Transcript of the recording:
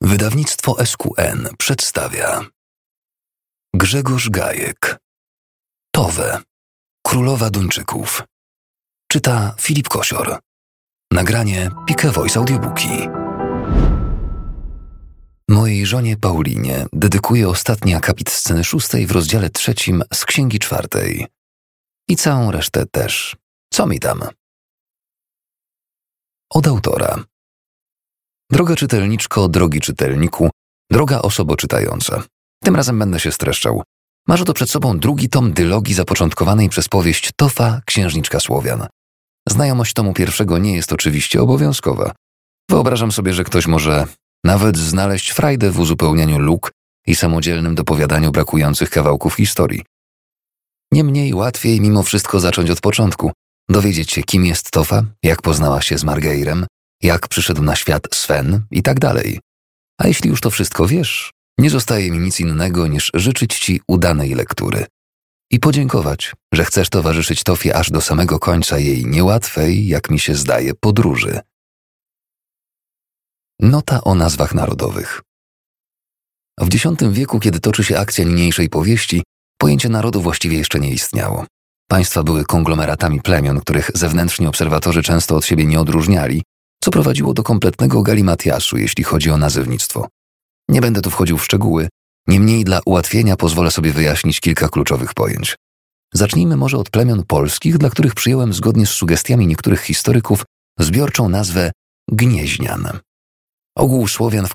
Wydawnictwo SQN przedstawia Grzegorz Gajek. Towe, Królowa Duńczyków. Czyta Filip Kosior. Nagranie Pike Voice Audiobooki. Mojej żonie Paulinie dedykuję ostatni akapit sceny 6 w rozdziale 3 z Księgi 4. I całą resztę też. Co mi tam? Od autora. Droga czytelniczko, drogi czytelniku, droga osobo czytająca. Tym razem będę się streszczał. Masz oto przed sobą drugi tom dylogii zapoczątkowanej przez powieść Tofa, księżniczka Słowian. Znajomość tomu pierwszego nie jest oczywiście obowiązkowa. Wyobrażam sobie, że ktoś może nawet znaleźć frajdę w uzupełnianiu luk i samodzielnym dopowiadaniu brakujących kawałków historii. Niemniej łatwiej mimo wszystko zacząć od początku, dowiedzieć się, kim jest Tofa, jak poznała się z Margeirem, jak przyszedł na świat Sven i tak dalej. A jeśli już to wszystko wiesz, nie zostaje mi nic innego niż życzyć ci udanej lektury i podziękować, że chcesz towarzyszyć Tofie aż do samego końca jej niełatwej, jak mi się zdaje, podróży. Nota o nazwach narodowych. W X wieku, kiedy toczy się akcja niniejszej powieści, pojęcie narodu właściwie jeszcze nie istniało. Państwa były konglomeratami plemion, których zewnętrzni obserwatorzy często od siebie nie odróżniali, co prowadziło do kompletnego galimatiasu, jeśli chodzi o nazewnictwo. Nie będę tu wchodził w szczegóły, niemniej dla ułatwienia pozwolę sobie wyjaśnić kilka kluczowych pojęć. Zacznijmy może od plemion polskich, dla których przyjąłem zgodnie z sugestiami niektórych historyków zbiorczą nazwę Gnieźnian. Ogół Słowian w